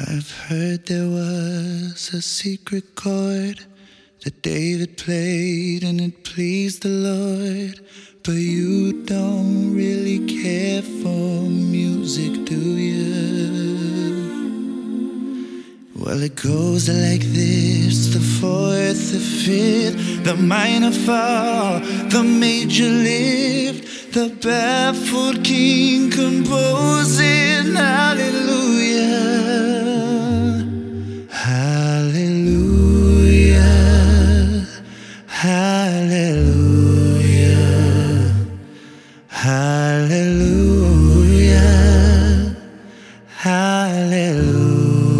I've heard there was a secret chord that David played and it pleased the Lord. But you don't really care for music, do you? Well, it goes like this: the fourth, the fifth, the minor fall, the major lift, the baffled king composing hallelujah, hallelujah, hallelujah, hallelujah, hallelujah.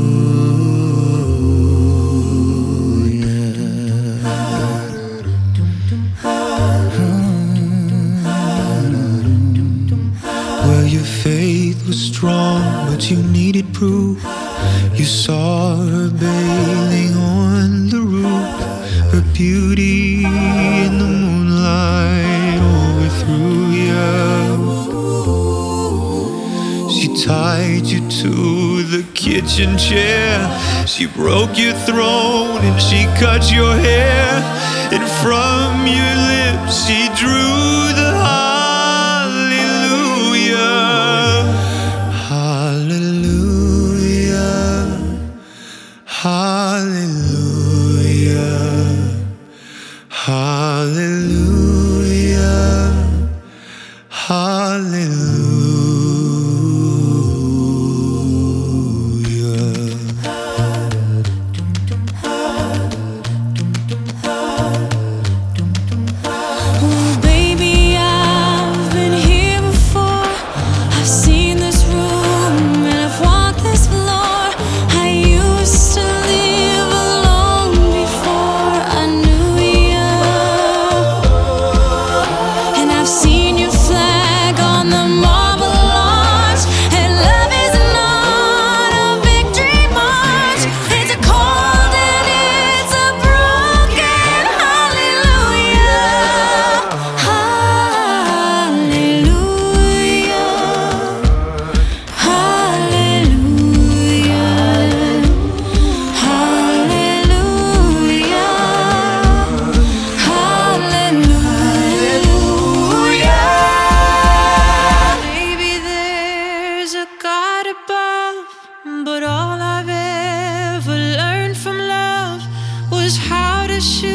Well, your faith was strong, but you needed proof. You saw her bathing on the roof, her beauty in the moonlight overthrew you. She tied you to the kitchen chair, she broke your throne and she cut your hair, and from your lips she drew the hallelujah, Oh, baby, I've been here before. I've seen this room and I've walked this floor. I used to live alone before I knew you, and I've seen your flag on the marble arch. And love is not a victory march, it's a cold and it's a broken hallelujah, hallelujah, hallelujah, hallelujah, hallelujah. Maybe there's a God above, but all I've ever learned from love was how to shoot